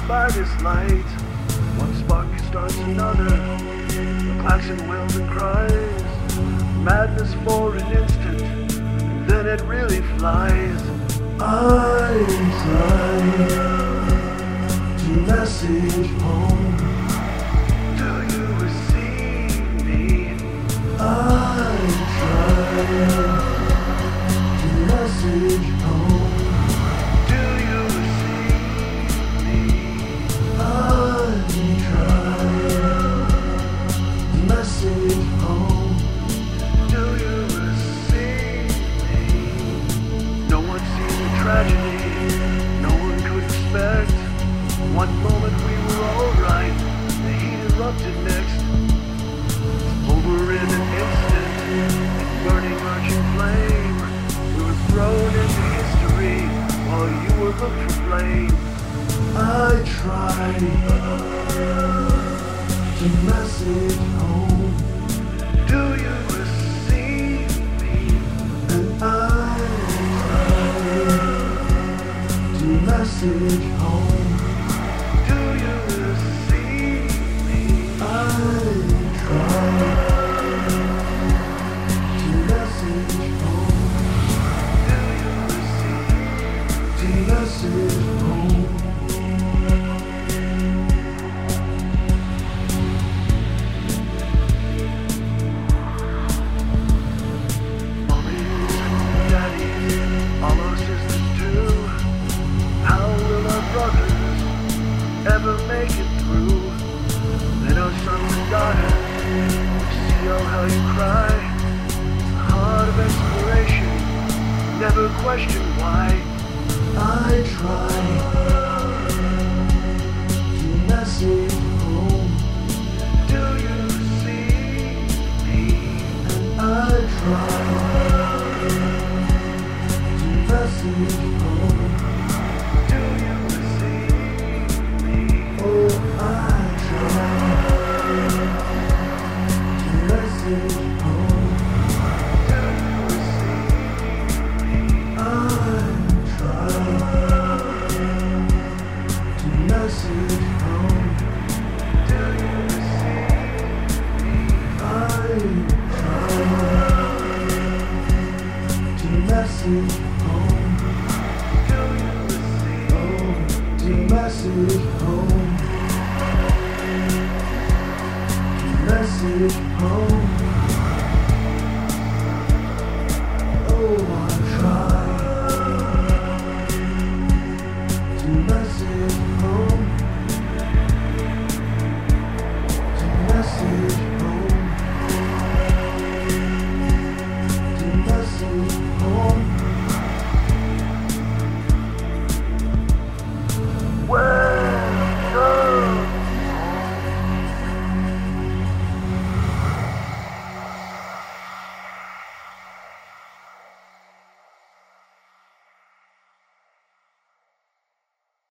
by this light. One spark starts another. The klaxon wails and cries. Madness for an instant, and then it really flies. I try to message home. Do you receive me? I try to message home. Do you receive me? I try to message home. Do you receive me? No one seen the tragedy. No one could expect. One moment we were alright. The heat erupted next. Over in an instant. Burning arching flame. We were thrown into history while you were looked for blame. I tried to message home. Do you receive me? And I tried to message home. Do you receive me? I tried to message home. Do you receive to message home? Mommies, daddies, all our sisters too. How will our brothers ever make it through? Then our sons and daughters see all how you cry. Heart of inspiration, never question why. I try to message home. Do you see me? And I try to message home. Do you see me? Oh, I try to message home. Do you see me? I try to message home. Do you see me? I try to message home. Do you see? Oh, to message home. To message home.